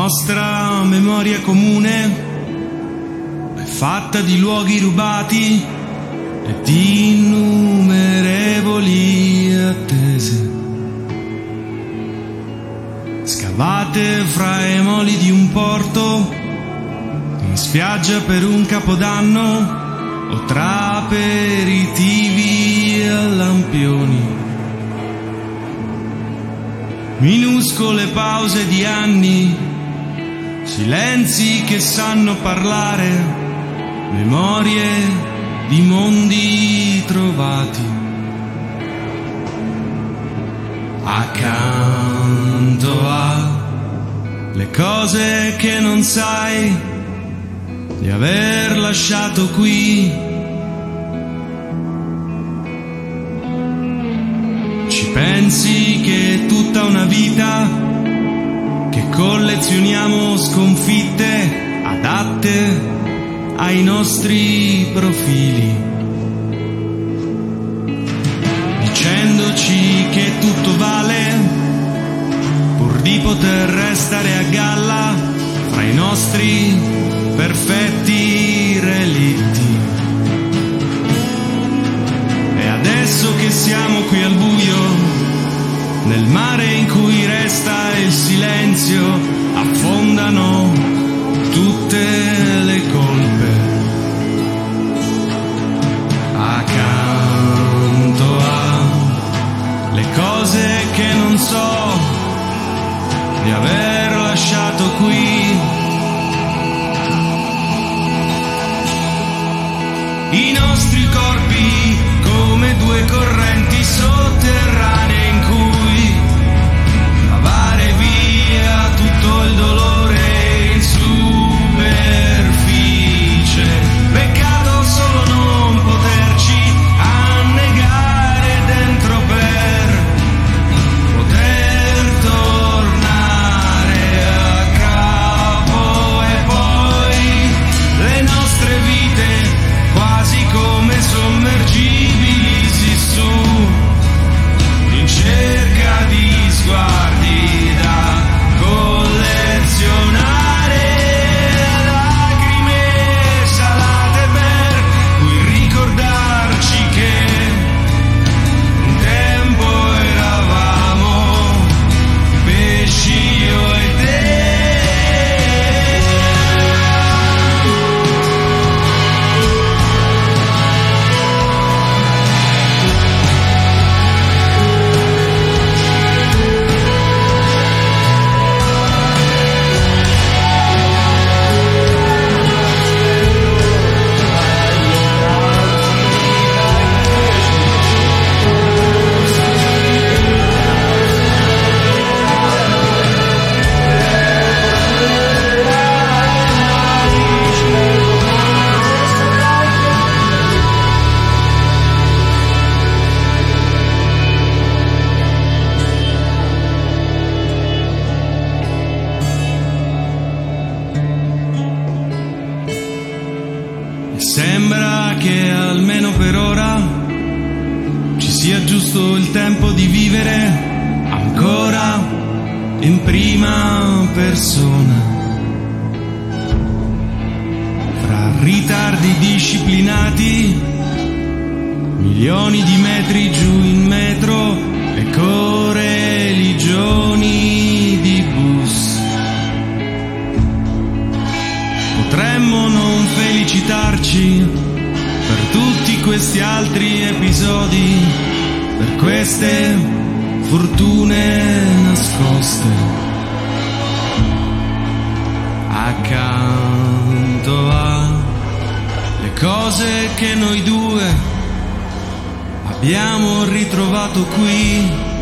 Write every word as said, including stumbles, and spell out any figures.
nostra memoria comune è fatta di luoghi rubati e di innumerevoli attese, scavate fra i moli di un porto, in spiaggia per un capodanno o tra aperitivi a lampioni. Minuscole pause di anni, silenzi che sanno parlare, memorie di mondi trovati. Accanto a le cose che non sai di aver lasciato qui, ci pensi che è tutta una vita che collezioniamo sconfitte adatte ai nostri profili, dicendoci che tutto vale pur di poter restare a galla fra i nostri perfetti relitti. E adesso che siamo qui al buio, nel mare in cui resta il silenzio, affondano tutte le colpe. Accanto a le cose che non so di aver lasciato qui, i nostri corpi come due correnti sotterranee in cui lavare via tutto il dolore in superficie. Peccato solo non poterci annegare dentro per poter tornare a capo, e poi le nostre vite quasi come sommergibili si su, in cerca di sguardi da collezionare, lacrime salate per cui ricordarci che un tempo eravamo pesci io e te. Sembra che almeno per ora ci sia giusto il tempo di vivere ancora in prima persona, fra ritardi disciplinati, milioni di metri giù in metro e coreligioni di bus. Potremmo non felicitarci per tutti questi altri episodi, per queste fortune nascoste. Accanto a le cose che noi due abbiamo ritrovato qui,